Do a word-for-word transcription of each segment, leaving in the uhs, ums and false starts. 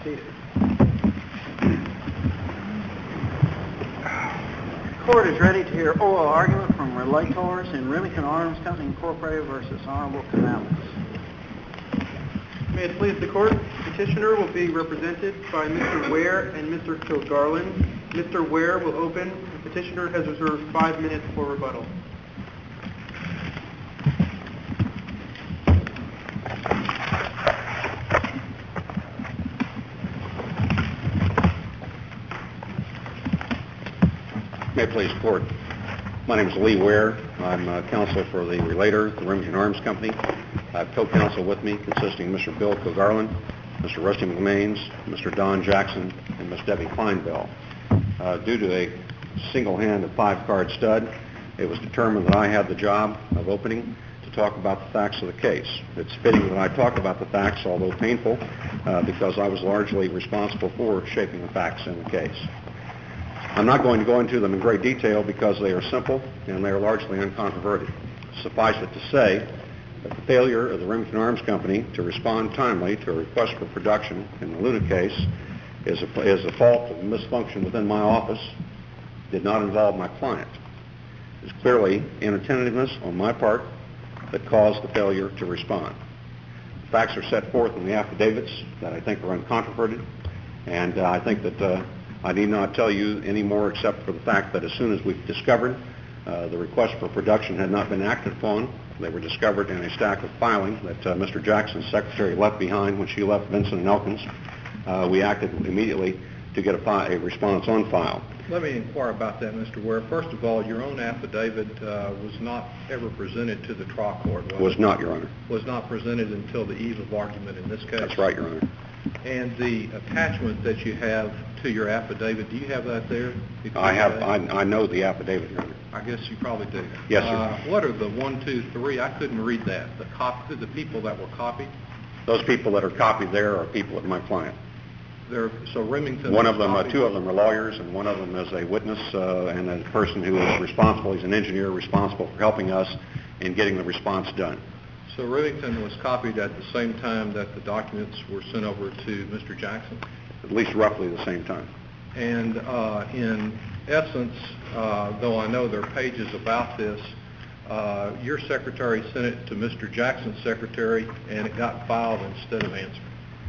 seated. The court is ready to hear oral argument from relators in Remington Arms Company Incorporated versus Honorable Canales. May it please the court, the petitioner will be represented by Mister Ware and Mister Kilgarland. Mister Ware will open. The petitioner has reserved five minutes for rebuttal. May it please the court. My name is Lee Ware. I'm uh, counsel for the relator, the Remington Arms Company. I have co-counsel with me consisting of Mister Bill Kilgarland, Mister Rusty McMains, Mister Don Jackson, and Miss Debbie Kleinbell. Uh, due to a single-hand five-card stud, it was determined that I had the job of opening to talk about the facts of the case. It's fitting that I talk about the facts, although painful, uh, because I was largely responsible for shaping the facts in the case. I'm not going to go into them in great detail because they are simple and they are largely uncontroverted. Suffice it to say that the failure of the Remington Arms Company to respond timely to a request for production in the Luna case is a, is a fault of misfunction within my office, did not involve my client. It's clearly inattentiveness on my part that caused the failure to respond. The facts are set forth in the affidavits that I think are uncontroverted, and uh, I think that uh, I need not tell you any more except for the fact that as soon as we discovered uh, the request for production had not been acted upon, they were discovered in a stack of filing that uh, Mister Jackson's secretary left behind when she left Vincent and Elkins. Uh, we acted immediately to get a, fi- a response on file. Let me inquire about that, Mister Ware. First of all, your own affidavit uh, was not ever presented to the trial court, was it? Was not, Your Honor. Was not presented until the eve of argument in this case? That's right, Your Honor. And the attachment that you have to your affidavit, do you have that there? I have. I, I know the affidavit, Your Honor. I guess you probably do. Yes, sir. Uh, what are the one, two, three? I couldn't read that. The cop, the people that were copied? Those people that are copied there are people of my client. They're, so Remington. One of them, uh, two of them are lawyers, and one of them is a witness uh, and a person who is responsible. He's an engineer responsible for helping us in getting the response done. So Remington was copied at the same time that the documents were sent over to Mister Jackson? At least roughly the same time. And uh, in essence, uh, though I know there are pages about this, uh, your secretary sent it to Mister Jackson's secretary, and it got filed instead of answered.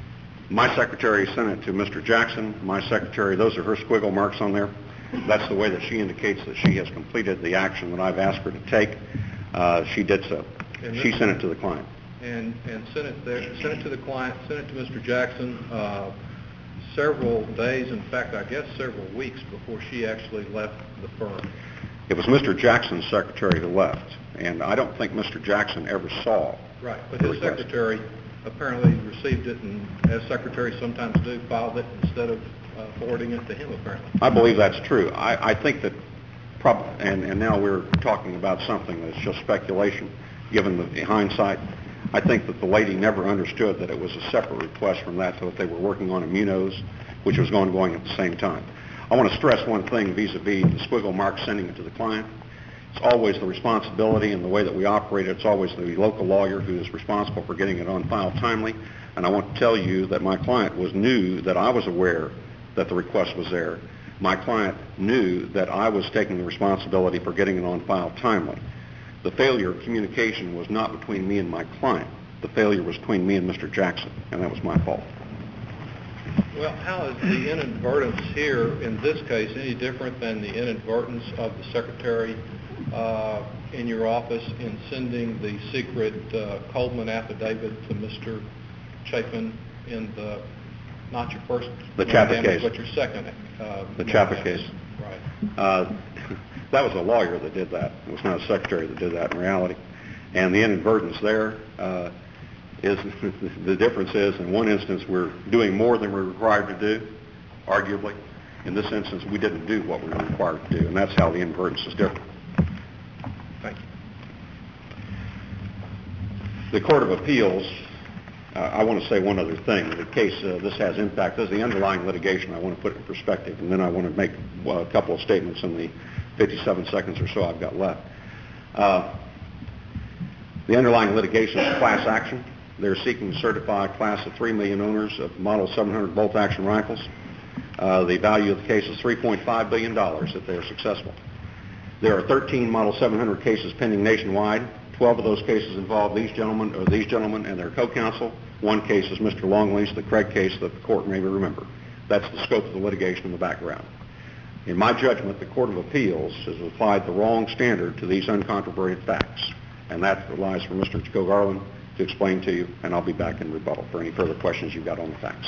My secretary sent it to Mister Jackson. My secretary, those are her squiggle marks on there. That's the way that she indicates that she has completed the action that I've asked her to take. Uh, she did so. And she sent it to the client. And, and sent it there, sent it to the client, sent it to Mister Jackson uh, several days, in fact, I guess several weeks before she actually left the firm. It was Mister Jackson's secretary who left, and I don't think Mister Jackson ever saw. Right, but his request. secretary apparently received it, and as secretaries sometimes do, filed it instead of uh, forwarding it to him, apparently. I believe that's true. I, I think that, prob- and, and now we're talking about something that's just speculation, given the hindsight. I think that the lady never understood that it was a separate request from that, so that they were working on immunos, which was going going at the same time. I want to stress one thing vis-a-vis the squiggle mark sending it to the client. It's always the responsibility and the way that we operate. It's always the local lawyer who is responsible for getting it on file timely. And I want to tell you that my client was knew that I was aware that the request was there. My client knew that I was taking the responsibility for getting it on file timely. The failure of communication was not between me and my client. The failure was between me and Mister Jackson, and that was my fault. Well, how is the inadvertence here in this case any different than the inadvertence of the secretary uh, in your office in sending the secret uh, Coleman affidavit to Mister Chapin in the, not your first The Chapin damage, case. but your second. Uh, The Chapin case. Right. Uh, that was a lawyer that did that. It was not a secretary that did that in reality. And the inadvertence there uh, is the difference is in one instance we're doing more than we're required to do, arguably. In this instance, we didn't do what we were required to do, and that's how the inadvertence is different. Thank you. The Court of Appeals, uh, I want to say one other thing. In case uh, this has impact, as the underlying litigation, I want to put it in perspective, and then I want to make well, a couple of statements in the fifty-seven seconds or so I've got left. Uh, the underlying litigation is a class action. They're seeking to certify a class of three million owners of Model seven hundred bolt-action rifles. Uh, the value of the case is three point five billion dollars if they are successful. There are thirteen Model seven hundred cases pending nationwide. twelve of those cases involve these gentlemen or these gentlemen and their co-counsel. One case is Mister Longley's, the Craig case that the court may remember. That's the scope of the litigation in the background. In my judgment, the Court of Appeals has applied the wrong standard to these uncontroverted facts, and that relies for Mister Kilgarlin to explain to you, and I'll be back in rebuttal for any further questions you've got on the facts.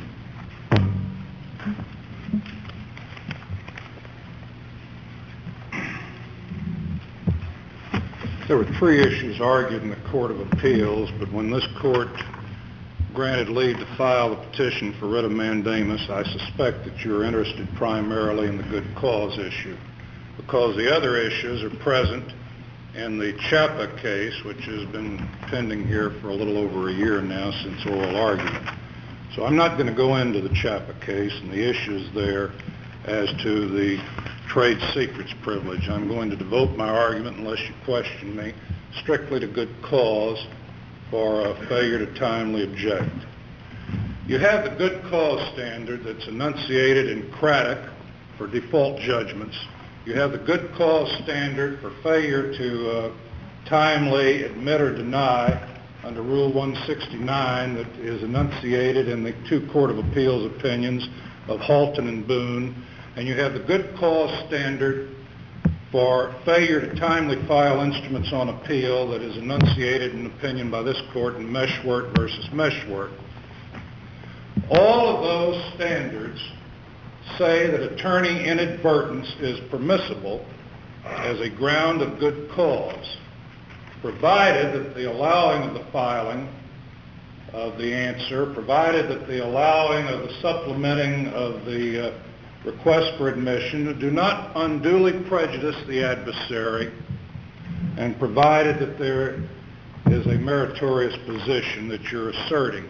There were three issues argued in the Court of Appeals, but when this court granted leave to file the petition for writ of mandamus, I suspect that you're interested primarily in the good cause issue, because the other issues are present in the Chapa case, which has been pending here for a little over a year now since oral argument. So I'm not going to go into the Chapa case and the issues there as to the trade secrets privilege. I'm going to devote my argument, unless you question me, strictly to good cause for a failure to timely object. You have the good cause standard that's enunciated in Craddock for default judgments. You have the good cause standard for failure to uh, timely admit or deny under Rule one sixty-nine that is enunciated in the two Court of Appeals opinions of Halton and Boone. And you have the good cause standard for failure to timely file instruments on appeal that is enunciated in opinion by this court in Meshwork versus Meshwork. All of those standards say that attorney inadvertence is permissible as a ground of good cause, provided that the allowing of the filing of the answer, provided that the allowing of the supplementing of the uh, request for admission do not unduly prejudice the adversary, and provided that there is a meritorious position that you're asserting.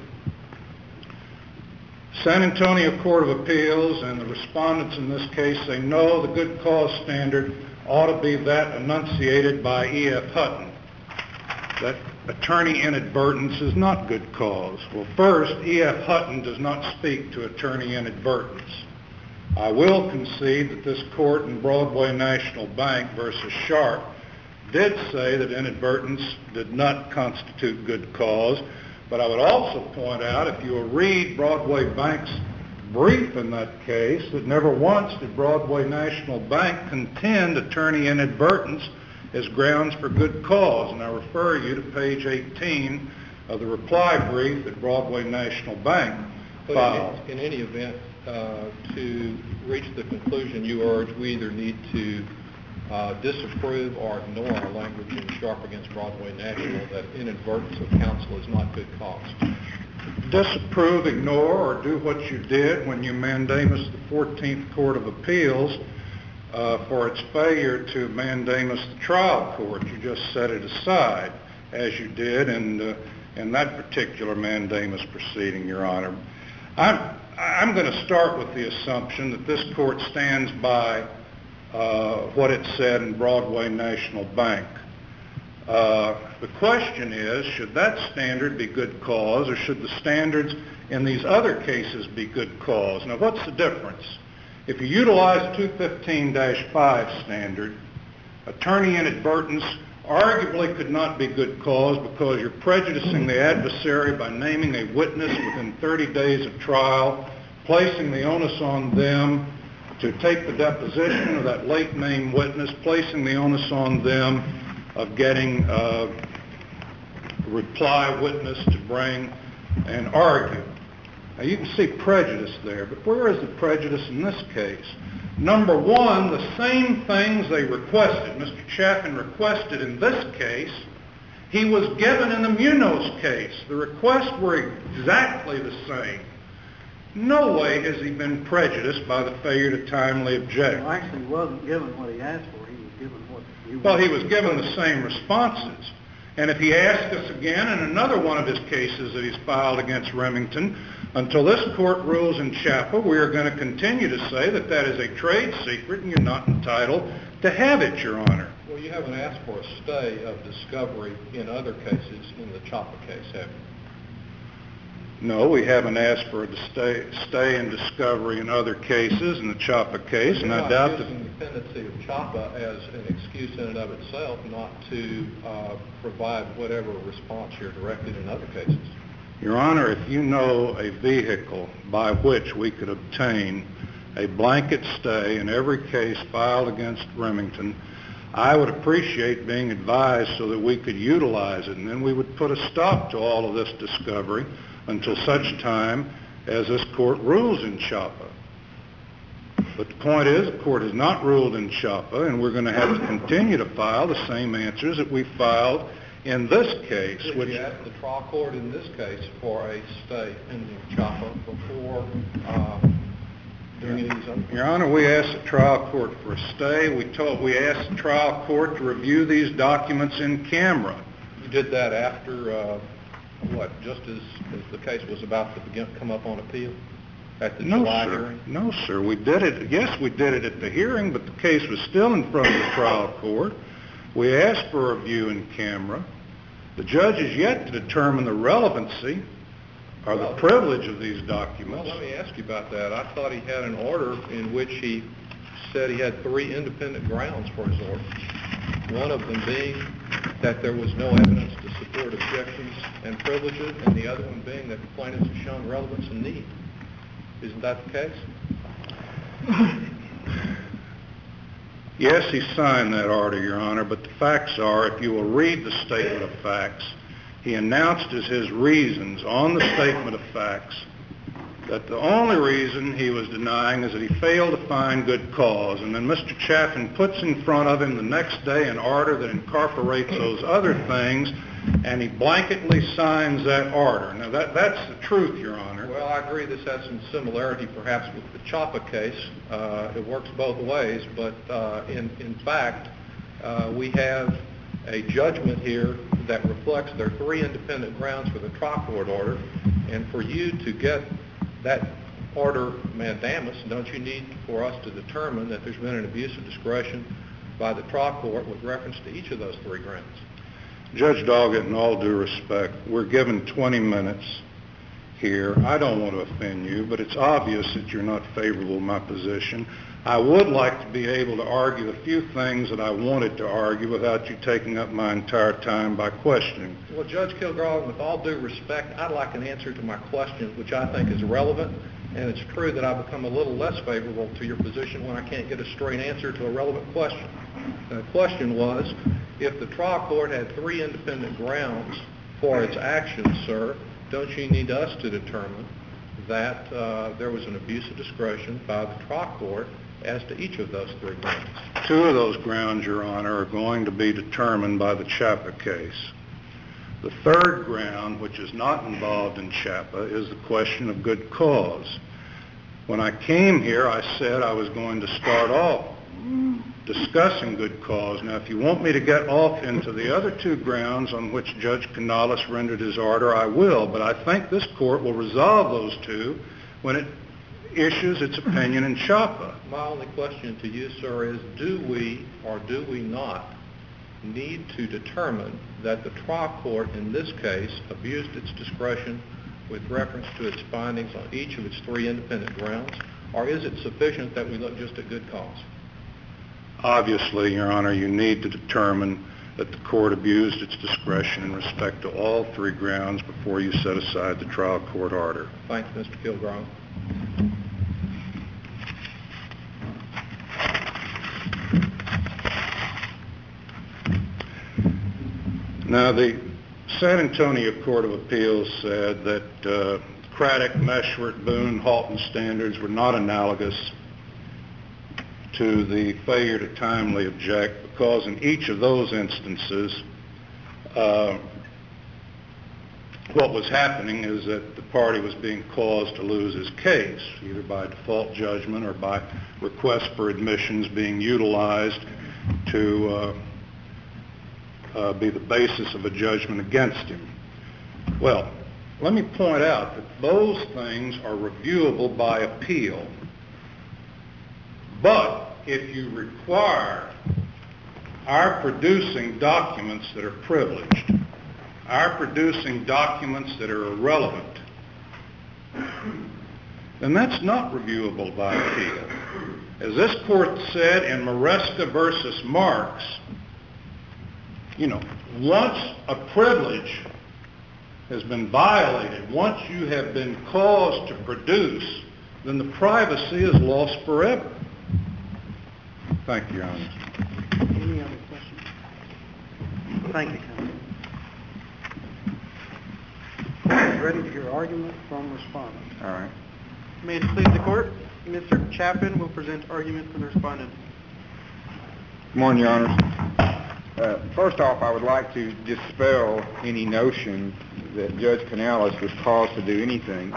San Antonio Court of Appeals and the respondents in this case say no, the good cause standard ought to be that enunciated by E F Hutton, that attorney inadvertence is not good cause. Well, first, E F Hutton does not speak to attorney inadvertence. I will concede that this court in Broadway National Bank versus Sharp did say that inadvertence did not constitute good cause, but I would also point out, if you will read Broadway Bank's brief in that case, that never once did Broadway National Bank contend attorney inadvertence as grounds for good cause, and I refer you to page eighteen of the reply brief that Broadway National Bank filed. In, in any event, uh, to reach the conclusion you urge, we either need to uh, disapprove or ignore our language in Sharp against Broadway National that inadvertence of counsel is not good cause. Disapprove, ignore, or do what you did when you mandamus the fourteenth Court of Appeals uh, for its failure to mandamus the trial court. You just set it aside, as you did in, uh, in that particular mandamus proceeding, Your Honor. I'm, I'm going to start with the assumption that this court stands by uh, what it said in Broadway National Bank. Uh, the question is, should that standard be good cause, or should the standards in these other cases be good cause? Now, what's the difference? If you utilize two fifteen dash five standard, attorney inadvertence arguably could not be good cause because you're prejudicing the adversary by naming a witness within thirty days of trial, placing the onus on them to take the deposition of that late named witness, placing the onus on them of getting a reply witness to bring and argue. Now, you can see prejudice there, but where is the prejudice in this case? Number one, the same things they requested, Mister Chaffin requested in this case, he was given in the Munoz case. The requests were exactly the same. No way has he been prejudiced by the failure to timely object. Well, actually, he wasn't given what he asked for. He was given what he Well, he was given the same responses. And if he asks us again in another one of his cases that he's filed against Remington, until this court rules in Chapel, we are going to continue to say that that is a trade secret and you're not entitled to have it, Your Honor. Well, you haven't asked for a stay of discovery in other cases in the Chapa case, have you? No, we haven't asked for a stay, stay in discovery in other cases, in the Chapa case, and I doubt that... You're not using the pendency of Chapa as an excuse in and of itself not to uh, provide whatever response you're directed in other cases. Your Honor, if you know a vehicle by which we could obtain a blanket stay in every case filed against Remington, I would appreciate being advised so that we could utilize it, and then we would put a stop to all of this discovery until such time as this court rules in Chapa. But the point is, the court has not ruled in Chapa, and we're going to have to continue to file the same answers that we filed in this case. Did which you ask the trial court in this case for a stay pending Chapa before uh, doing any of these other? Your Honor, we asked the trial court for a stay. We told we asked the trial court to review these documents in camera. You did that after, uh, what, just as, as the case was about to begin, come up on appeal at the No, July sir. hearing? No, sir. We did it. Yes, we did it at the hearing, but the case was still in front of the trial court. We asked for a review in camera. The judge is yet to determine the relevancy or Well, the privilege of these documents. Well, let me ask you about that. I thought he had an order in which he said he had three independent grounds for his order. One of them being that there was no evidence to support objections and privileges, and the other one being that the plaintiffs have shown relevance and need. Isn't that the case? Yes, he signed that order, Your Honor, but the facts are, if you will read the statement of facts, he announced as his reasons on the statement of facts that the only reason he was denying is that he failed to find good cause. And then Mister Chaffin puts in front of him the next day an order that incorporates those other things, and he blanketly signs that order. Now, that, that's the truth, Your Honor. Well, I agree this has some similarity perhaps with the Chapa case. Uh, it works both ways, but uh, in, in fact, uh, we have a judgment here that reflects there are three independent grounds for the trial court order, and for you to get that order mandamus, don't you need for us to determine that there's been an abuse of discretion by the trial court with reference to each of those three grounds? Judge Doggett, in all due respect, we're given twenty minutes here. I don't want to offend you, but it's obvious that you're not favorable to my position. I would like to be able to argue a few things that I wanted to argue without you taking up my entire time by questioning. Well, Judge Kilgarlin, with all due respect, I'd like an answer to my question, which I think is relevant, and it's true that I become a little less favorable to your position when I can't get a straight answer to a relevant question. And the question was, if the trial court had three independent grounds for its actions, sir, don't you need us to determine that uh, there was an abuse of discretion by the trial court as to each of those three grounds? Two of those grounds, Your Honor, are going to be determined by the Chapa case. The third ground, which is not involved in Chapa, is the question of good cause. When I came here, I said I was going to start off discussing good cause. Now, if you want me to get off into the other two grounds on which Judge Canales rendered his order, I will, but I think this court will resolve those two when it issues its opinion in Chapa. My only question to you, sir, is do we or do we not need to determine that the trial court in this case abused its discretion with reference to its findings on each of its three independent grounds, or is it sufficient that we look just at good cause? Obviously, Your Honor, you need to determine that the court abused its discretion in respect to all three grounds before you set aside the trial court order. Thanks, Mister Kilgarlin. Now, the San Antonio Court of Appeals said that uh, Craddock, Meshworth, Boone, Halton standards were not analogous to the failure to timely object because in each of those instances, uh, what was happening is that the party was being caused to lose his case, either by default judgment or by request for admissions being utilized to uh, uh, be the basis of a judgment against him. Well, let me point out that those things are reviewable by appeal. But if you require our producing documents that are privileged, our producing documents that are irrelevant, then that's not reviewable by appeal. As this court said in Maresca versus Marks, you know, once a privilege has been violated, once you have been caused to produce, then the privacy is lost forever. Thank you, Your Honor. Any other questions? Thank you, Counsel. Ready to hear argument from respondent. All right. May it please the court, Mister Chapman will present argument for the respondent. Good morning, Your Honors. Uh, first off, I would like to dispel any notion that Judge Canales was caused to do anything.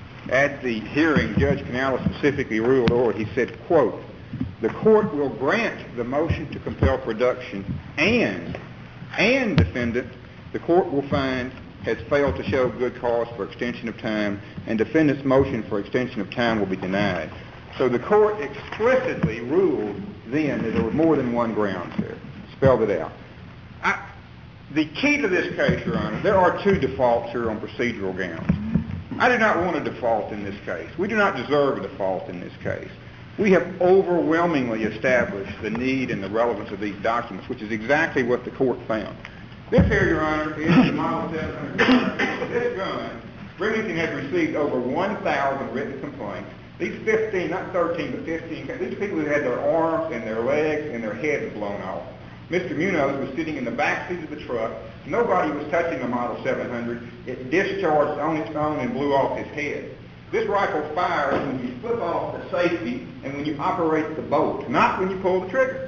At the hearing, Judge Canales specifically ruled, or he said, quote, "The court will grant the motion to compel production and, and defendant, the court will find has failed to show good cause for extension of time, and defendant's motion for extension of time will be denied." So the court explicitly ruled then that there were more than one ground there. Spelled it out. I, the key to this case, Your Honor, there are two defaults here on procedural grounds. I do not want a default in this case. We do not deserve a default in this case. We have overwhelmingly established the need and the relevance of these documents, which is exactly what the court found. This here, Your Honor, is the Model seven hundred. This gun, Remington has received over one thousand written complaints. These fifteen, not thirteen, but fifteen, these people who had their arms and their legs and their heads blown off. Mister Munoz was sitting in the back seat of the truck. Nobody was touching the Model seven hundred. It discharged on its own and blew off his head. This rifle fires when you flip off the safety and when you operate the bolt, not when you pull the trigger.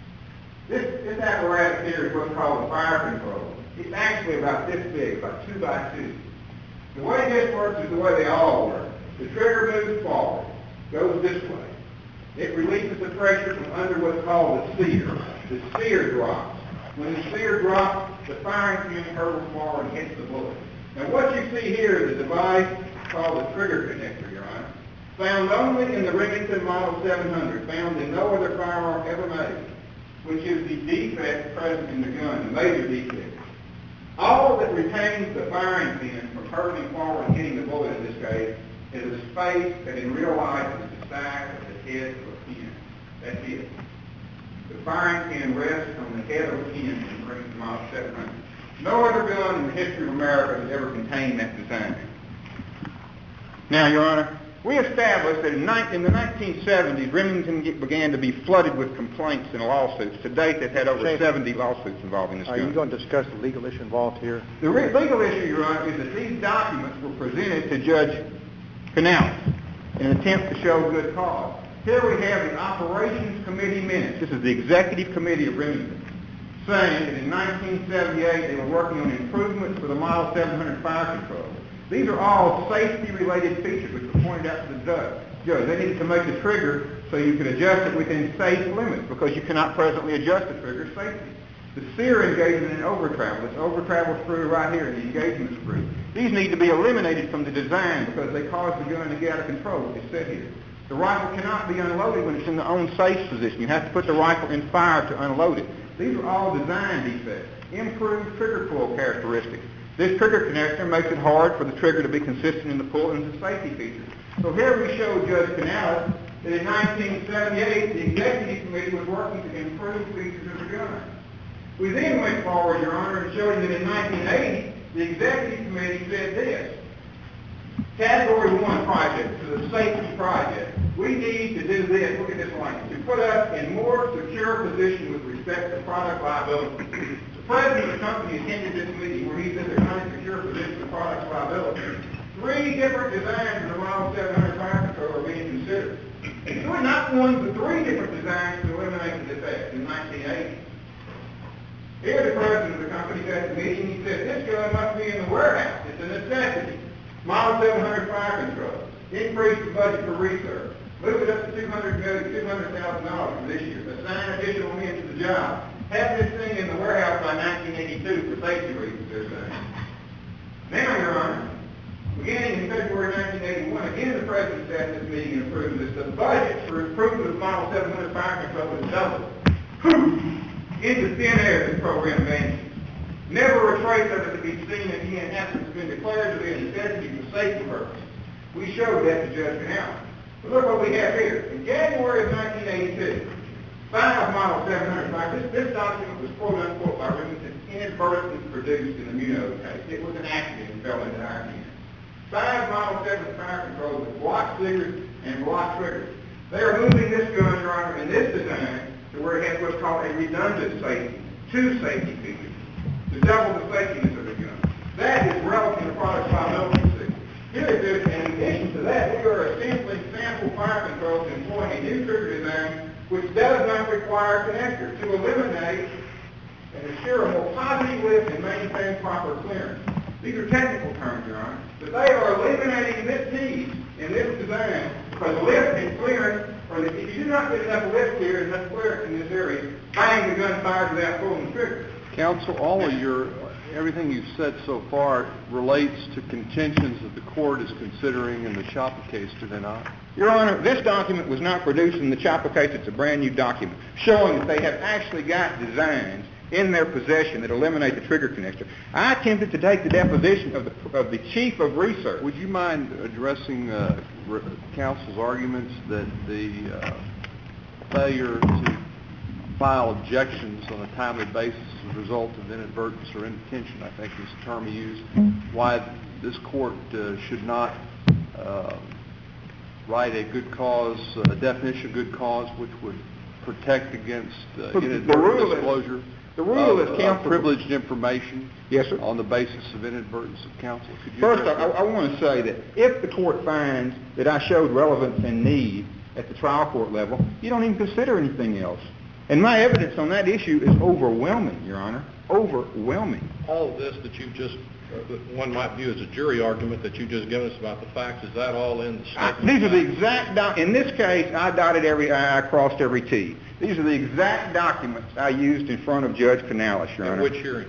This, this apparatus here is what's called a fire control. It's actually about this big, about two by two. The way this works is the way they all work. The trigger moves forward, goes this way. It releases the pressure from under what's called the sear. The sear drops. When the sear drops, the firing pin hurtles forward and hits the bullet. Now what you see here is a device called a trigger connector, Your Honor, found only in the Remington Model seven hundred, found in no other firearm ever made, which is the defect present in the gun, the major defect. All that retains the firing pin from hurtling forward and hitting the bullet in this case is a space that in real life is the size of the head of a pin. That's it. The firing pin rests on the head of a pin in the Remington Model seven hundred. No other gun in the history of America has ever contained that design. Now, Your Honor, we established that in, ni- in the nineteen seventies, Remington get, began to be flooded with complaints and lawsuits. To date, they've had over seventy lawsuits involving this Are gun. you going to discuss the legal issue involved here? The re- legal issue, Your Honor, is that these documents were presented to Judge Canales in an attempt to show good cause. Here we have the Operations Committee minutes. This is the Executive Committee of Remington, saying that in nineteen seventy-eight they were working on improvements for the Model seven hundred fire control. These are all safety-related features which were pointed out to the judge. They needed to make the trigger so you could adjust it within safe limits because you cannot presently adjust the trigger safely. The sear engagement in over-travel, this over-travel screw right here, the engagement screw, these need to be eliminated from the design because they cause the gun to get out of control, it's said here. The rifle cannot be unloaded when it's in the on safe position. You have to put the rifle in fire to unload it. These are all design defects. Improved trigger pull characteristics. This trigger connector makes it hard for the trigger to be consistent in the pull, and it's a safety feature. So here we show Judge Canales that in nineteen seventy-eight, the Executive Committee was working to improve features of the gun. We then went forward, Your Honor, and showed that in nineteen eighty, the Executive Committee said this. Category one project, so the safety project. We need to do this, look at this language, to put us in more secure position with respect to product liability. The president of the company attended this meeting where he said they're not in secure position with product liability. Three different designs of the Model seven hundred fire control are being considered. And so not one, but three different designs to eliminate the defect in nineteen eighty. Here the president of the company said at the meeting, he said, this gun must be in the warehouse. It's a necessity. Model seven hundred fire control. Increase the budget for research. Move it up to two hundred million dollars, two hundred thousand dollars for this year. Assign additional men to the job. Have this thing in the warehouse by nineteen eighty-two for safety reasons, they're saying. Now, Your Honor, beginning in February nineteen eighty-one, again the president sat in this meeting and approved this. The budget for improvement of Model seven hundred fire control is doubled. Into thin air, this program vanishes. Never a trace of it to be seen again after it's been declared to be a necessity for safety purposes. We showed that to Judge Canal. But look what we have here. In January of nineteen eighty-two, five Model seven hundred, in fact, this, this document was quote-unquote by Remington inadvertently produced in the Munoz case. It was an accident and fell into our hands. Five Model seven fire controls with block stickers and block triggers. They are moving this gun, Your Honor, in this design to where it has what's called a redundant safety, two safety features, to double the safetiness of the gun. That is relevant to product liability. Here it is, in addition to that, we are assembling sample fire controls employing a new trigger design which does not require a connector to eliminate and ensure a more positive lift and maintain proper clearance. These are technical terms, Your Honor, but they are eliminating this piece in this design because lift and clearance, or if you do not get enough lift here and enough clearance in this area, bang, the gun fires without pulling the trigger. Counsel, all of your, everything you've said so far relates to contentions that the court is considering in the Chapa case, do they not? Your Honor, this document was not produced in the Chapa case. It's a brand new document showing that they have actually got designs in their possession that eliminate the trigger connector. I attempted to take the deposition of the, of the chief of research. Would you mind addressing uh, re- counsel's arguments that the uh, failure to file objections on a timely basis as a result of inadvertence or intention, I think is the term he used, why this court uh, should not uh, write a good cause, a definition of good cause which would protect against uh, inadvertent disclosure is, the rule of, is counsel, of privileged information yes, sir. on the basis of inadvertence of counsel. Could you First, I, I want to say that if the court finds that I showed relevance and need at the trial court level, you don't even consider anything else. And my evidence on that issue is overwhelming, Your Honor, overwhelming. All of this that you've just, uh, that one might view as a jury argument that you just given us about the facts, is that all in the statement? I, these are the exact, doc- in this case, I dotted every I, I crossed every T. These are the exact documents I used in front of Judge Canales, Your Honor. At which hearing?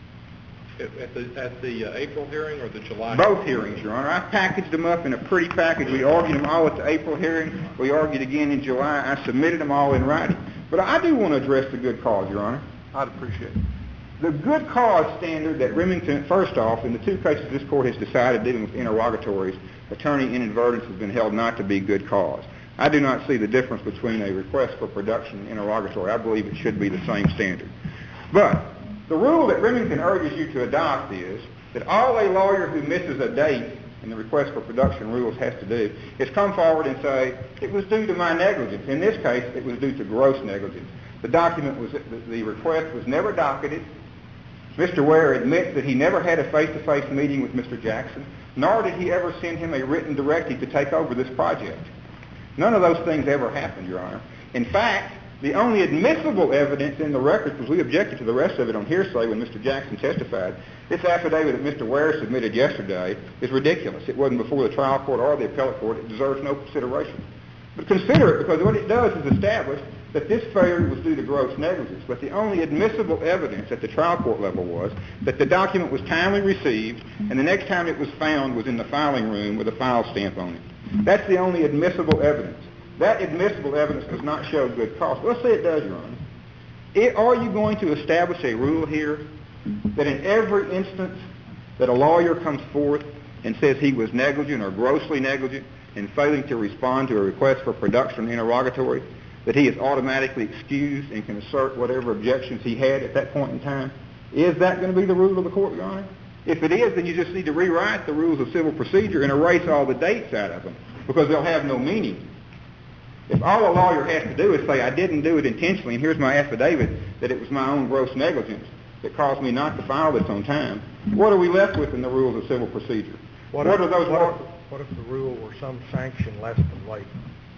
At the, at the uh, April hearing or the July? Both hearings, Your Honor. I packaged them up in a pretty package. We argued them all at the April hearing. We argued again in July. I submitted them all in writing. But I do want to address the good cause, Your Honor. I'd appreciate it. The good cause standard that Remington, first off, in the two cases this court has decided dealing with interrogatories, attorney inadvertence has been held not to be good cause. I do not see the difference between a request for production and interrogatory. I believe it should be the same standard. But the rule that Remington urges you to adopt is that all a lawyer who misses a date in the request for production rules has to do is come forward and say, it was due to my negligence. In this case, it was due to gross negligence. The document was, the request was never docketed. Mister Ware admits that he never had a face-to-face meeting with Mister Jackson, nor did he ever send him a written directive to take over this project. None of those things ever happened, Your Honor. In fact, the only admissible evidence in the record, because we objected to the rest of it on hearsay when Mister Jackson testified, this affidavit that Mister Ware submitted yesterday is ridiculous. It wasn't before the trial court or the appellate court. It deserves no consideration. But consider it, because what it does is establish that this failure was due to gross negligence. But the only admissible evidence at the trial court level was that the document was timely received, and the next time it was found was in the filing room with a file stamp on it. That's the only admissible evidence. That admissible evidence does not show good cause. Let's say it does, Your Honor. It, are you going to establish a rule here that in every instance that a lawyer comes forth and says he was negligent or grossly negligent in failing to respond to a request for production interrogatory, that he is automatically excused and can assert whatever objections he had at that point in time? Is that going to be the rule of the court, Your Honor? If it is, then you just need to rewrite the rules of civil procedure and erase all the dates out of them, because they'll have no meaning. If all a lawyer has to do is say, I didn't do it intentionally, and here's my affidavit that it was my own gross negligence that caused me not to file this on time, what are we left with in the rules of civil procedure? What, what if, are those? What if, what if the rule were some sanction less than late?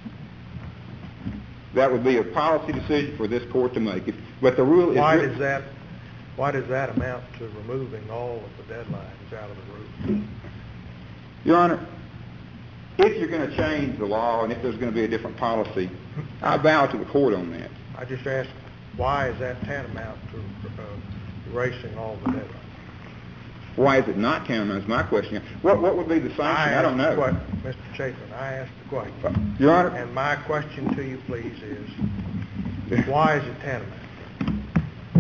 That would be a policy decision for this court to make. If, but the rule why is... Does that, why does that amount to removing all of the deadlines out of the rule? Your Honor, if you're going to change the law and if there's going to be a different policy, I bow to the court on that. I just asked, why is that tantamount to uh, erasing all the deadlines? Why is it not tantamount is my question. What what would be the sanction? I, I don't know. What, Mister Chapin, I asked the question. Your Honor. And my question to you, please, is, why is it tantamount?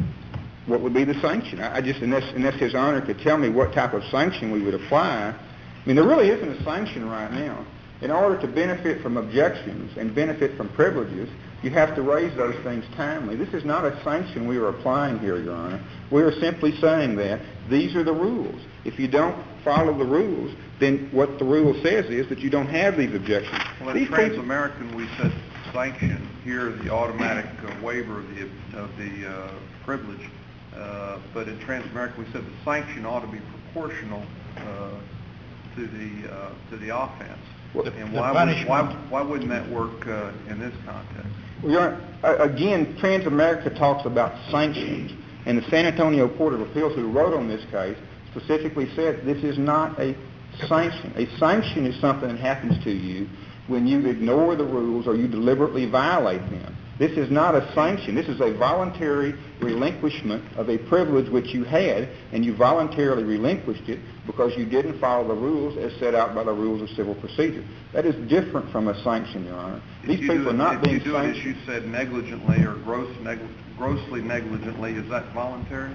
What would be the sanction? I, I just, unless, unless His Honor could tell me what type of sanction we would apply I mean, there really isn't a sanction right now. In order to benefit from objections and benefit from privileges, you have to raise those things timely. This is not a sanction we are applying here, Your Honor. We are simply saying that these are the rules. If you don't follow the rules, then what the rule says is that you don't have these objections. Well, these in Trans-American, we said sanction. Here, the automatic uh, waiver of the of the uh, privilege. Uh, but in Trans-American, we said the sanction ought to be proportional uh, to the uh, to the offense. Well, and the why, would, why why wouldn't that work uh, in this context? Well, Your Honor, uh, again, Trans-America talks about sanctions, and the San Antonio Court of Appeals, who wrote on this case, specifically said this is not a sanction. A sanction is something that happens to you when you ignore the rules or you deliberately violate them. This is not a sanction. This is a voluntary relinquishment of a privilege which you had, and you voluntarily relinquished it because you didn't follow the rules as set out by the rules of civil procedure. That is different from a sanction, Your Honor. These people are not being sanctioned. If you do it, as you said, negligently or gross neg- grossly negligently, is that voluntary?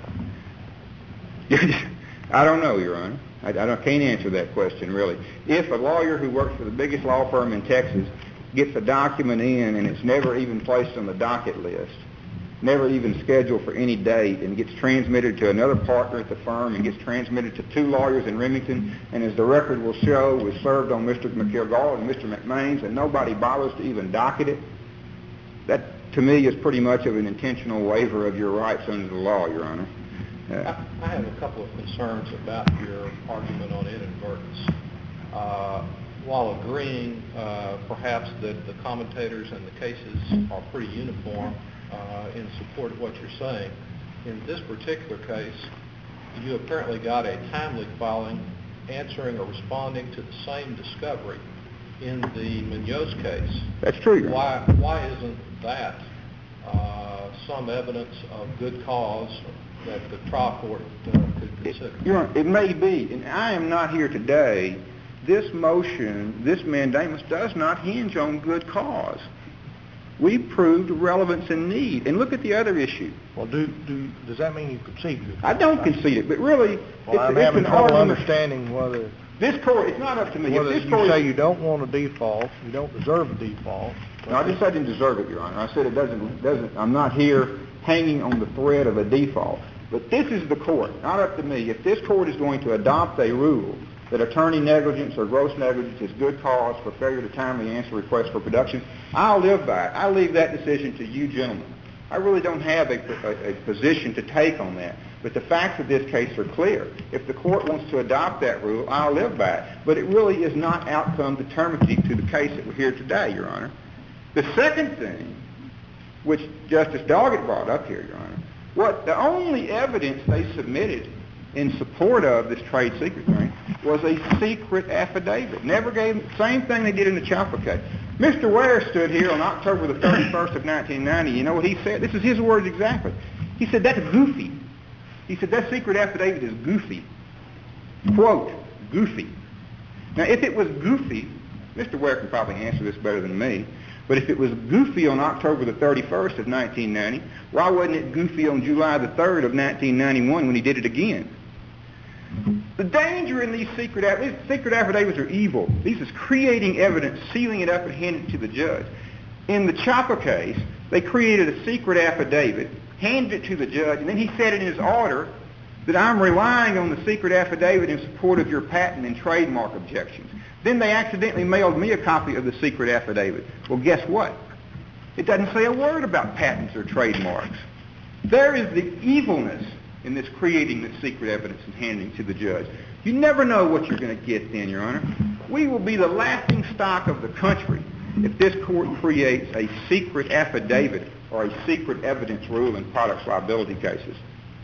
I don't know, Your Honor. I, I don't, can't answer that question, really. If a lawyer who works for the biggest law firm in Texas gets a document in and it's never even placed on the docket list, never even scheduled for any date, and gets transmitted to another partner at the firm and gets transmitted to two lawyers in Remington, and as the record will show, was served on Mister McKilgall and Mister McMains, and nobody bothers to even docket it, that, to me, is pretty much of an intentional waiver of your rights under the law, Your Honor. Uh, I, I have a couple of concerns about your argument on inadvertence. Uh, while agreeing uh, perhaps that the commentators and the cases are pretty uniform uh, in support of what you're saying, in this particular case, you apparently got a timely filing answering or responding to the same discovery in the Munoz case. That's true, Your Why, Honor. why isn't that uh, some evidence of good cause that the trial court uh, could consider? Your Honor, it may be, and I am not here today. This motion, this mandamus, does not hinge on good cause. We proved relevance and need. And look at the other issue. Well, do, do does that mean you concede it? I don't concede it, but really, well, it's, I'm it's having an trouble argument. understanding whether This court, it's not up to me. whether if this you court say is, you don't want a default, you don't deserve a default. No, I just said I didn't deserve it, Your Honor. I said it doesn't, doesn't, I'm not here hanging on the thread of a default. But this is the court, not up to me. If this court is going to adopt a rule that attorney negligence or gross negligence is good cause for failure to timely answer requests for production, I'll live by it. I leave that decision to you gentlemen. I really don't have a, a, a position to take on that. But the facts of this case are clear. If the court wants to adopt that rule, I'll live by it. But it really is not outcome determinative to the case that we're here today, Your Honor. The second thing, which Justice Doggett brought up here, Your Honor, what the only evidence they submitted in support of this trade secret thing was a secret affidavit. Never gave, same thing they did in the Chopper case. Mister Ware stood here on October the thirty-first of nineteen ninety. You know what he said? This is his words exactly. He said, that's goofy. He said, that secret affidavit is goofy. Quote, goofy. Now, if it was goofy, Mister Ware can probably answer this better than me, but if it was goofy on October the thirty-first of nineteen ninety, why wasn't it goofy on July the third of nineteen ninety-one when he did it again? The danger in these secret affidavits, secret affidavits are evil. These is creating evidence, sealing it up, and handing it to the judge. In the Chopper case, they created a secret affidavit, handed it to the judge, and then he said in his order that I'm relying on the secret affidavit in support of your patent and trademark objections. Then they accidentally mailed me a copy of the secret affidavit. Well, guess what? It doesn't say a word about patents or trademarks. There is the evilness in this creating this secret evidence and handing it to the judge. You never know what you're going to get then, Your Honor. We will be the laughing stock of the country if this court creates a secret affidavit or a secret evidence rule in products liability cases.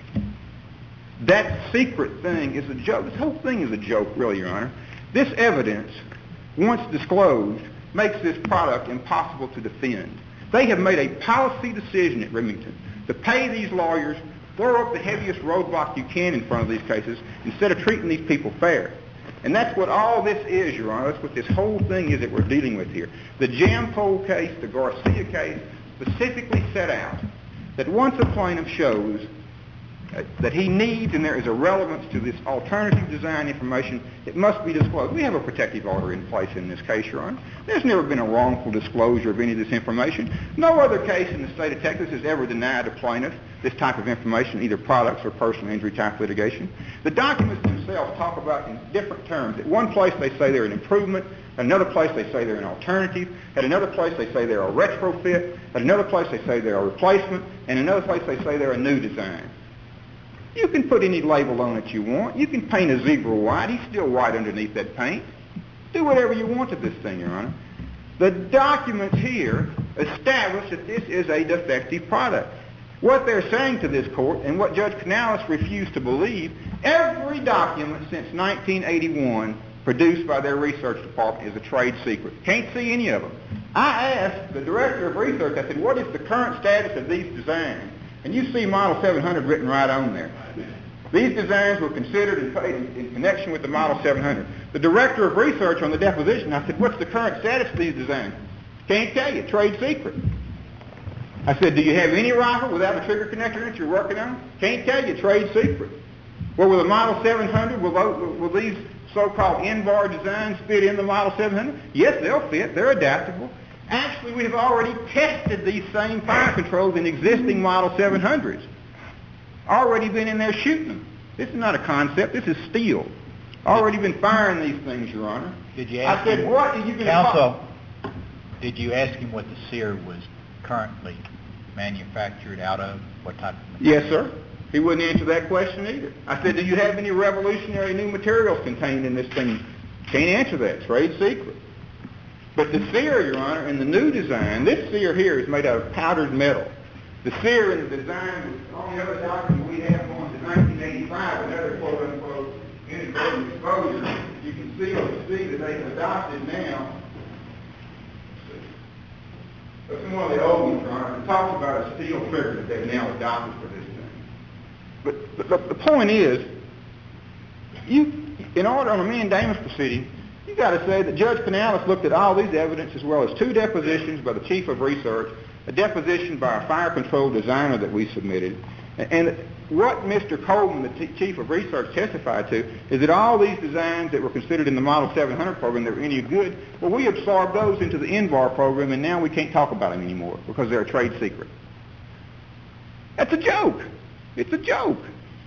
That secret thing is a joke. This whole thing is a joke, really, Your Honor. This evidence, once disclosed, makes this product impossible to defend. They have made a policy decision at Remington to pay these lawyers, throw up the heaviest roadblock you can in front of these cases instead of treating these people fair. And that's what all this is, Your Honor. That's what this whole thing is that we're dealing with here. The Jampol case, the Garcia case, specifically set out that once a plaintiff shows uh, that he needs and there is a relevance to this alternative design information, it must be disclosed. We have a protective order in place in this case, Your Honor. There's never been a wrongful disclosure of any of this information. No other case in the state of Texas has ever denied a plaintiff this type of information, either products or personal injury type litigation. The documents themselves talk about in different terms. At one place they say they're an improvement. At another place they say they're an alternative. At another place they say they're a retrofit. At another place they say they're a replacement. And another place they say they're a new design. You can put any label on it you want. You can paint a zebra white. He's still white underneath that paint. Do whatever you want to this thing, Your Honor. The documents here establish that this is a defective product. What they're saying to this court, and what Judge Canales refused to believe, every document since nineteen eighty-one produced by their research department is a trade secret. Can't see any of them. I asked the director of research, I said, what is the current status of these designs? And you see Model seven hundred written right on there. These designs were considered and paid in, in connection with the Model seven hundred. The director of research on the deposition, I said, what's the current status of these designs? Can't tell you, trade secret. I said, do you have any rifle without a trigger connector that you're working on? Can't tell you, trade secret. Well, with a Model seven hundred, will, those, will these so-called N-bar designs fit in the Model seven hundred? Yes, they'll fit. They're adaptable. Actually, we have already tested these same fire controls in existing Model seven hundreds. Already been in there shooting them. This is not a concept. This is steel. Already been firing these things, Your Honor. Did you ask I said, him, what are you going to Counsel, did you ask him what the sear was currently manufactured out of? What type of material? Yes, sir. He wouldn't answer that question either. I said, do you have any revolutionary new materials contained in this thing? Can't answer that. Trade secret. But the sear, Your Honor, in the new design, this sear here is made out of powdered metal. The sear in the design, on the other document we have going to nineteen eighty-five, another quote-unquote inadvertent exposure, you can see or see that they have adopted now. That's in one of the old ones, Your Honor. It talks about a steel trigger that they've now adopted for this thing. But, but the point is, you, in order on a mandamus proceeding, you got to say that Judge Canales looked at all these evidence as well as two depositions by the Chief of Research, a deposition by a fire control designer that we submitted, and what Mister Coleman, the t- Chief of Research, testified to is that all these designs that were considered in the Model seven hundred program that were any good, well, we absorbed those into the N V A R program, and now we can't talk about them anymore because they're a trade secret. That's a joke. It's a joke.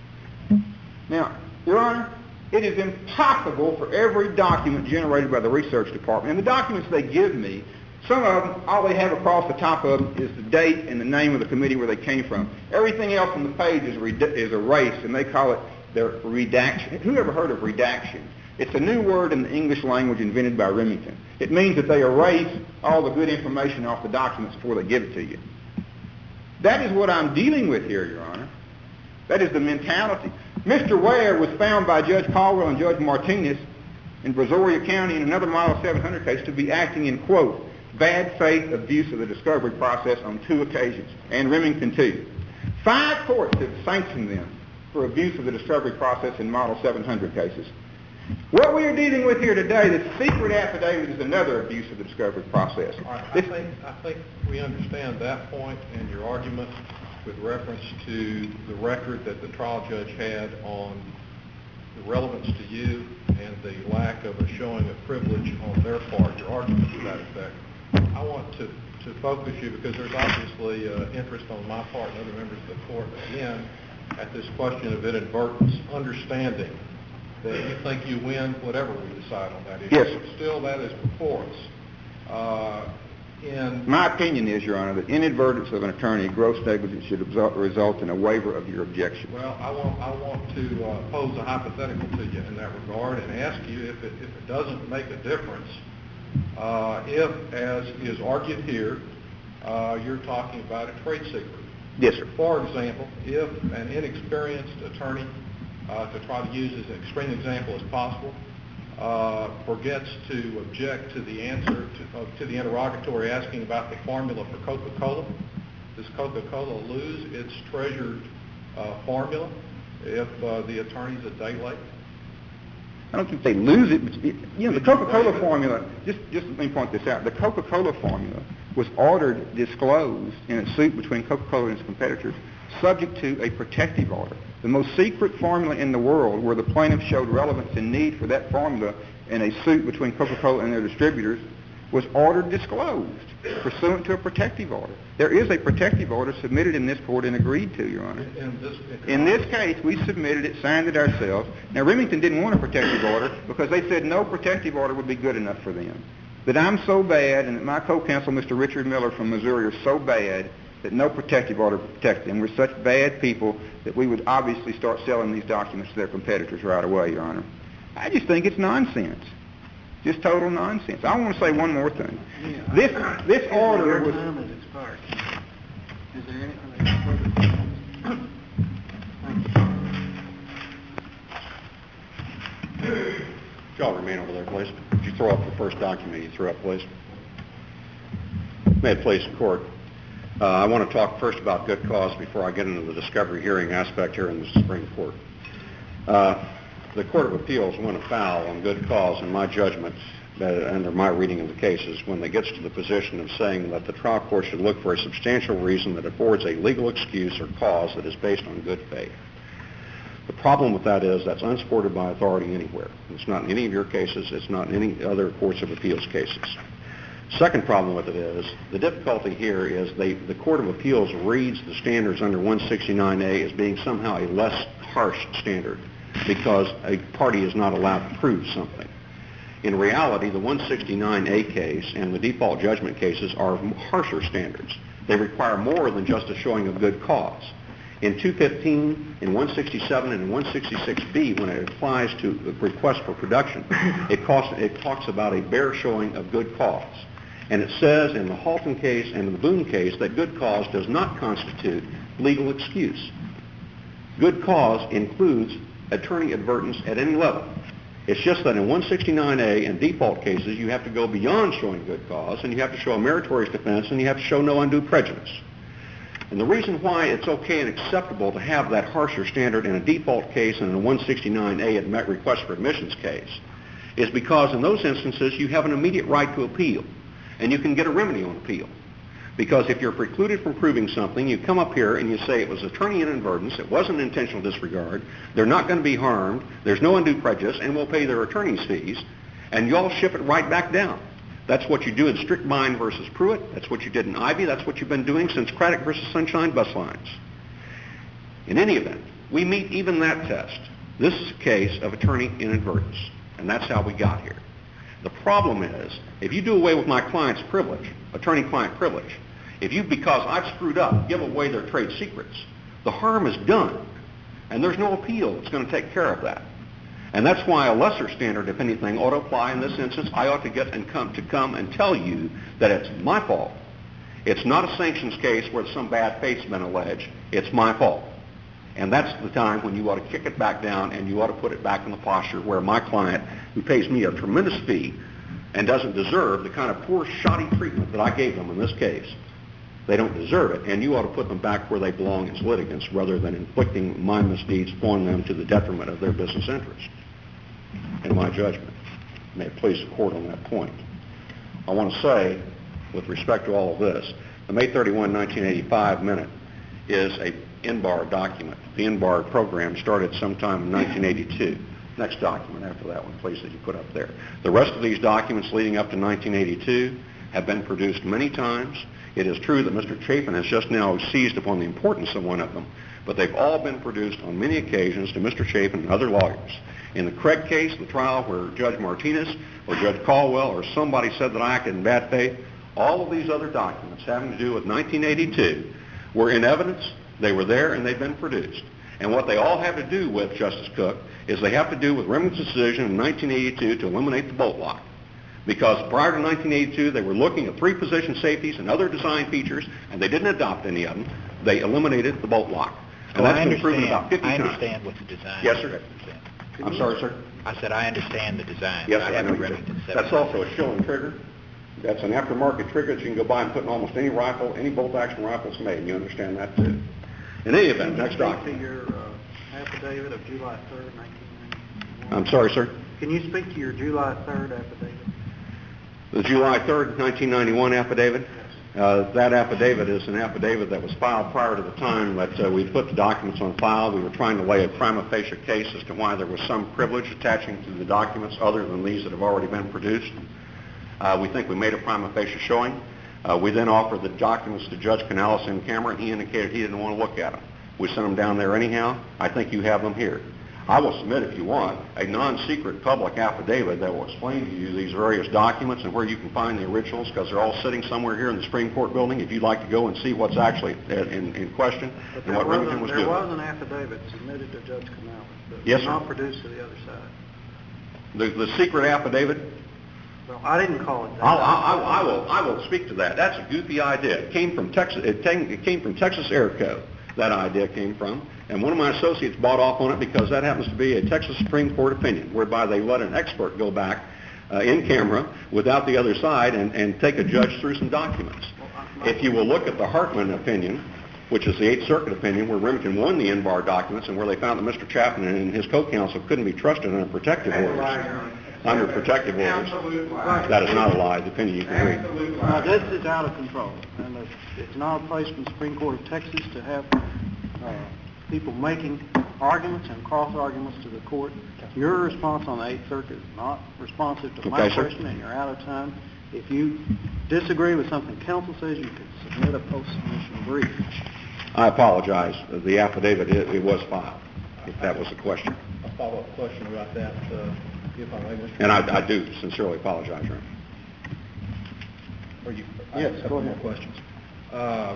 Now, Your Honor, it is impossible for every document generated by the research department, and the documents they give me, some of them, all they have across the top of them is the date and the name of the committee where they came from. Everything else on the page is, re- is erased, and they call it their redaction. Who ever heard of redaction? It's a new word in the English language invented by Remington. It means that they erase all the good information off the documents before they give it to you. That is what I'm dealing with here, Your Honor. That is the mentality. Mister Ware was found by Judge Caldwell and Judge Martinez in Brazoria County in another Model seven hundred case to be acting in, quote, bad faith abuse of the discovery process on two occasions, and Remington too. Five courts have sanctioned them for abuse of the discovery process in Model seven hundred cases. What we are dealing with here today, this secret affidavit, is another abuse of the discovery process. All right, I think, I think we understand that point and your argument with reference to the record that the trial judge had on the relevance to you and the lack of a showing of privilege on their part, your argument to that effect. I want to, to focus you, because there's obviously uh, interest on my part and other members of the court, again, at this question of inadvertence, understanding that you think you win whatever we decide on that issue. Yes. But still, that is before us. Uh, in My opinion is, Your Honor, that inadvertence of an attorney, gross negligence, should result in a waiver of your objection. Well, I want, I want to uh, pose a hypothetical to you in that regard and ask you if it, if it doesn't make a difference, uh, if, as is argued here, uh, you're talking about a trade secret. Yes, sir. For example, if an inexperienced attorney, uh, to try to use as an extreme example as possible, uh, forgets to object to the answer to, uh, to the interrogatory asking about the formula for Coca-Cola, does Coca-Cola lose its treasured uh, formula if uh, the attorney's a day late? I don't think they lose it, but, you know, the Coca-Cola formula, just, just let me point this out, the Coca-Cola formula was ordered disclosed in a suit between Coca-Cola and its competitors subject to a protective order. The most secret formula in the world, where the plaintiff showed relevance and need for that formula in a suit between Coca-Cola and their distributors, was ordered disclosed pursuant to a protective order. There is a protective order submitted in this court and agreed to, Your Honor. In this, in this case, we submitted it, signed it ourselves. Now, Remington didn't want a protective order because they said no protective order would be good enough for them. That I'm so bad and that my co-counsel, Mister Richard Miller from Missouri, are so bad that no protective order would protect them. We're such bad people that we would obviously start selling these documents to their competitors right away, Your Honor. I just think it's nonsense. Just total nonsense. I want to say one more thing. Yeah, This this order your was... time has expired. Is there anything further? Thank you. Would y'all remain over there, please? Would you throw up the first document you threw up, please? May it please the Court. Uh, I want to talk first about good cause before I get into the discovery hearing aspect here in the Supreme Court. Uh, the Court of Appeals went afoul on good cause, in my judgment, uh, under my reading of the cases, when it gets to the position of saying that the trial court should look for a substantial reason that affords a legal excuse or cause that is based on good faith. The problem with that is that's unsupported by authority anywhere. It's not in any of your cases. It's not in any other courts of appeals cases. Second problem with it is the difficulty here is they, the Court of Appeals reads the standards under one sixty-nine A as being somehow a less harsh standard because a party is not allowed to prove something. In reality, the one sixty-nine A case and the default judgment cases are harsher standards. They require more than just a showing of good cause. In two fifteen, in one sixty-seven, and in one sixty-six B, when it applies to the request for production, it, costs, it talks about a bare showing of good cause. And it says in the Halton case and in the Boone case that good cause does not constitute legal excuse. Good cause includes attorney advertence at any level. It's just that in one sixty-nine A and default cases, you have to go beyond showing good cause, and you have to show a meritorious defense, and you have to show no undue prejudice. And the reason why it's okay and acceptable to have that harsher standard in a default case and in a one sixty-nine A admit request for admissions case is because in those instances, you have an immediate right to appeal, and you can get a remedy on appeal. Because if you're precluded from proving something, you come up here and you say it was attorney inadvertence, it wasn't intentional disregard, they're not going to be harmed, there's no undue prejudice, and we'll pay their attorney's fees, and y'all ship it right back down. That's what you do in Strickbine versus Pruitt, that's what you did in Ivy, that's what you've been doing since Craddock versus Sunshine Bus Lines. In any event, we meet even that test. This is a case of attorney inadvertence, and that's how we got here. The problem is, if you do away with my client's privilege, attorney-client privilege, if you, because I've screwed up, give away their trade secrets, the harm is done, and there's no appeal that's going to take care of that. And that's why a lesser standard, if anything, ought to apply in this instance. I ought to get and come to come and tell you that it's my fault. It's not a sanctions case where some bad faith's been alleged. It's my fault. And that's the time when you ought to kick it back down and you ought to put it back in the posture where my client, who pays me a tremendous fee and doesn't deserve the kind of poor, shoddy treatment that I gave them in this case, they don't deserve it. And you ought to put them back where they belong as litigants rather than inflicting my misdeeds upon them to the detriment of their business interest, in my judgment. May it please the Court on that point. I want to say, with respect to all of this, the May thirty-first, nineteen eighty-five minute is a N B A R document. The N B A R program started sometime in nineteen eighty-two. Next document after that one, please, that you put up there. The rest of these documents leading up to nineteen eighty-two have been produced many times. It is true that Mister Chapin has just now seized upon the importance of one of them, but they've all been produced on many occasions to Mister Chapin and other lawyers. In the Craig case, the trial where Judge Martinez or Judge Caldwell or somebody said that I acted in bad faith, all of these other documents having to do with nineteen eighty-two were in evidence, they were there, and they've been produced. And what they all have to do with, Justice Cook, is they have to do with Remington's decision in nineteen eighty-two to eliminate the bolt lock. Because prior to nineteen eighty-two, they were looking at three-position safeties and other design features, and they didn't adopt any of them. They eliminated the bolt lock. And Well, that's I been proven understand. about fifty I times. understand what the design Yes, sir. represents. I'm sorry, sir? I said I understand the design. Yes, I sir, I have know a you do. Remington That's seven. also a Schilling trigger. That's an aftermarket trigger that you can go buy and put in almost any rifle, any bolt-action rifle that's made. You understand that, too. In any event, next Can you speak document. to your uh, affidavit of July third, nineteen ninety-one? I'm sorry, sir? Can you speak to your July third affidavit? The July third, nineteen ninety-one affidavit? Yes. Uh, that affidavit is an affidavit that was filed prior to the time that uh, we put the documents on file. We were trying to lay a prima facie case as to why there was some privilege attaching to the documents other than these that have already been produced. Uh, we think we made a prima facie showing. Uh, we then offered the documents to Judge Canales in camera, and he indicated he didn't want to look at them. We sent them down there anyhow. I think you have them here. I will submit, if you want, a non-secret public affidavit that will explain to you these various documents and where you can find the originals, because they're all sitting somewhere here in the Supreme Court building, if you'd like to go and see what's actually in, in question But and what there Remington was there doing. was an affidavit submitted to Judge Canales that Yes, was sir. not produced to the other side. The, the secret affidavit, Well, I didn't call it that. I'll, I, I will I will speak to that. That's a goofy idea. It came from Texas. It came, it came from Texas Airco. That idea came from, and one of my associates bought off on it because that happens to be a Texas Supreme Court opinion, whereby they let an expert go back uh, in camera without the other side and, and take a judge through some documents. If you will look at the Hartman opinion, which is the Eighth Circuit opinion, where Remington won the N-bar documents and where they found that Mister Chapman and his co-counsel couldn't be trusted under protective orders. Under protective orders. That is not a lie. The opinion you can read. Now, this is out of control, and it's, it's not a place in the Supreme Court of Texas to have uh, people making arguments and cross-arguments to the court. Your response on the Eighth Circuit is not responsive to my Okay, sir. question, and you're out of time. If you disagree with something counsel says, you can submit a post-submission brief. I apologize. The affidavit, it, it was filed, if that was the question. A follow-up question about that, uh, if I may, Mister And I, I do sincerely apologize, Your Honor. Or you, Yes, I have a go couple ahead. more questions. Uh,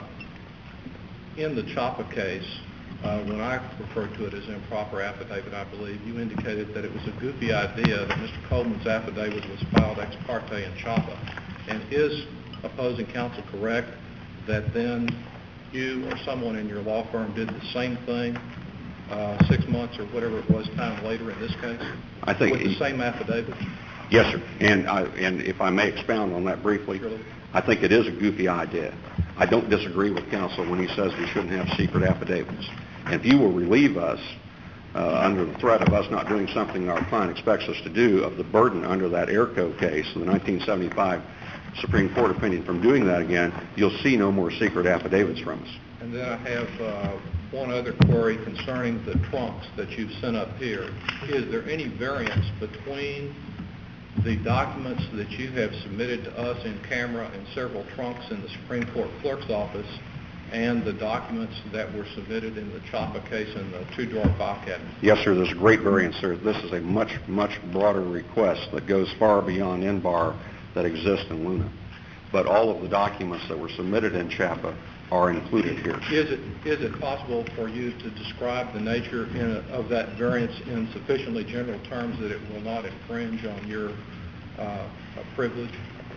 in the Chapa case, uh, when I referred to it as improper affidavit, I believe you indicated that it was a goofy idea that Mister Coleman's affidavit was filed ex parte in Chapa. And is opposing counsel correct that then you or someone in your law firm did the same thing uh, six months or whatever it was time later in this case? I think with the he- same affidavit? Yes, sir. And, I, and if I may expound on that briefly, Surely. I think it is a goofy idea. I don't disagree with counsel when he says we shouldn't have secret affidavits. And if you will relieve us, uh, under the threat of us not doing something our client expects us to do, of the burden under that Airco case, the nineteen seventy-five Supreme Court opinion, from doing that again, you'll see no more secret affidavits from us. And then I have uh, one other query concerning the trunks that you've sent up here. Is there any variance between the documents that you have submitted to us in camera in several trunks in the Supreme Court clerk's office and the documents that were submitted in the Chapa case in the two-drawer file cabinet? Yes, sir, there's a great variance, sir. This is a much, much broader request that goes far beyond N bar that exists in Luna. But all of the documents that were submitted in Chapa are included here. Is it is it possible for you to describe the nature in a, of that variance in sufficiently general terms that it will not infringe on your uh, privilege?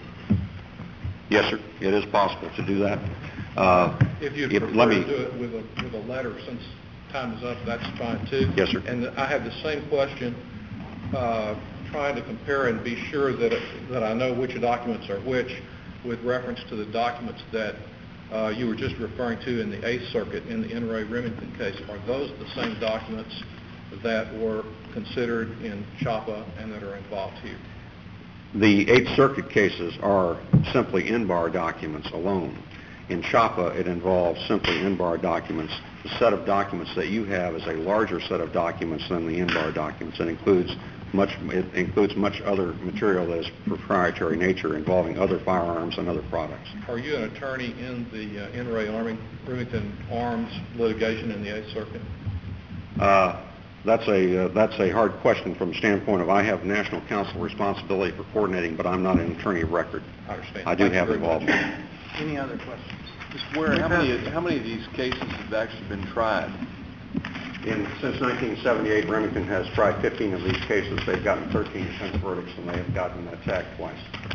Yes, sir, it is possible to do that. Uh, If you'd if- prefer let to me- do it with a, with a letter, since time is up, that's fine too. Yes, sir. And I have the same question, uh, trying to compare and be sure that, it, that I know which documents are which with reference to the documents that uh, you were just referring to in the Eighth Circuit in the N. Ray Remington case. Are those the same documents that were considered in Chapa and that are involved here? The Eighth Circuit cases are simply N bar documents alone. In Chapa, it involves simply N bar documents. The set of documents that you have is a larger set of documents than the N bar documents. It includes much, it includes much other material that is proprietary nature involving other firearms and other products. Are you an attorney in the uh, N. Ray Remington arms litigation in the Eighth Circuit? Uh, that's a uh, that's a hard question from the standpoint of I have national counsel responsibility for coordinating, but I'm not an attorney of record. I understand. I do Thank you have very much. involvement. Any other questions? Mister Ware, how many, how many of these cases have actually been tried? In, since nineteen seventy-eight, Remington has tried fifteen of these cases. They've gotten thirteen defense verdicts, and they have gotten attacked twice.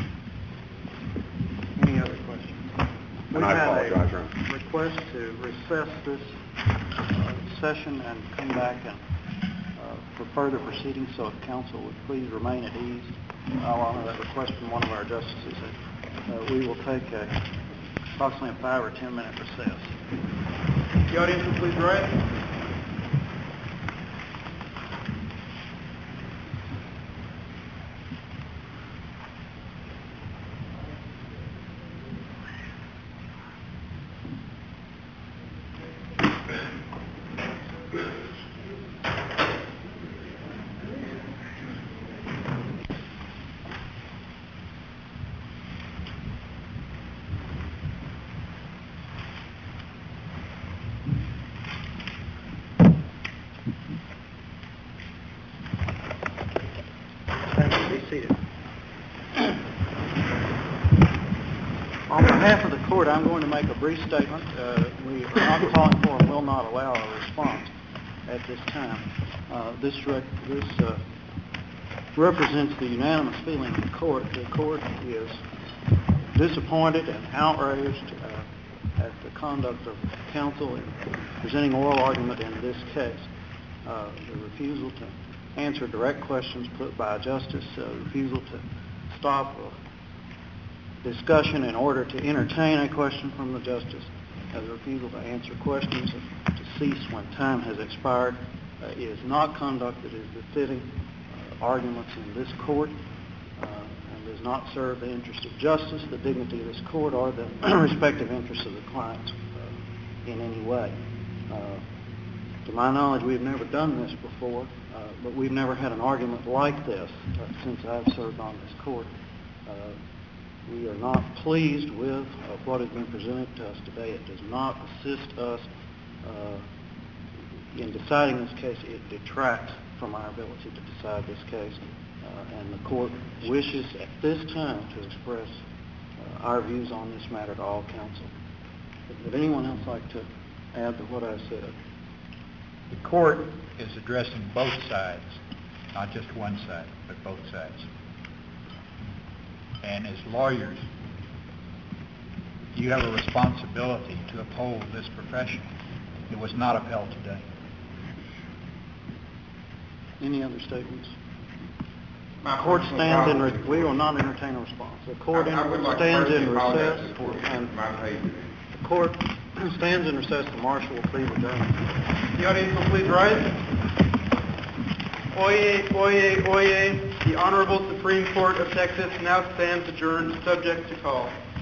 Any other questions? And I apologize, Your Honor. We have a request to recess this uh, session and come back and uh, for further proceedings, so if counsel would please remain at ease. I'll honor that request from one of our justices. Uh, we will take a, approximately a five or ten minute recess. The audience will please rise. behalf of the court, I'm going to make a brief statement. Uh, we are not calling for and will not allow a response at this time. Uh, this rec- this uh, represents the unanimous feeling of the court. The court is disappointed and outraged uh, at the conduct of counsel in presenting oral argument in this case. Uh, the refusal to answer direct questions put by a justice, uh, refusal to stop a discussion in order to entertain a question from the justice, uh, the refusal to answer questions and to cease when time has expired uh, is not conduct that is befitting uh, arguments in this court uh, and does not serve the interest of justice, the dignity of this court, or the respective interests of the clients uh, in any way. Uh, To my knowledge, we've never done this before, uh, but we've never had an argument like this uh, since I've served on this court. Uh, we are not pleased with uh, what has been presented to us today. It does not assist us uh, in deciding this case. It detracts from our ability to decide this case, uh, and the court wishes at this time to express uh, our views on this matter to all counsel. Would anyone else like to add to what I said? The court is addressing both sides, not just one side, but both sides. And as lawyers, you have a responsibility to uphold this profession. It was not upheld today. Any other statements? My The court personal stands in, apology. re- we will not entertain a response. The court I- I would in- like to stands in personally apologize recess. to the court and for my behavior. The court stands in recess. The marshal will please adjourn. The audience will please rise. Oyez, oyez, oyez. The Honorable Supreme Court of Texas now stands adjourned, subject to call.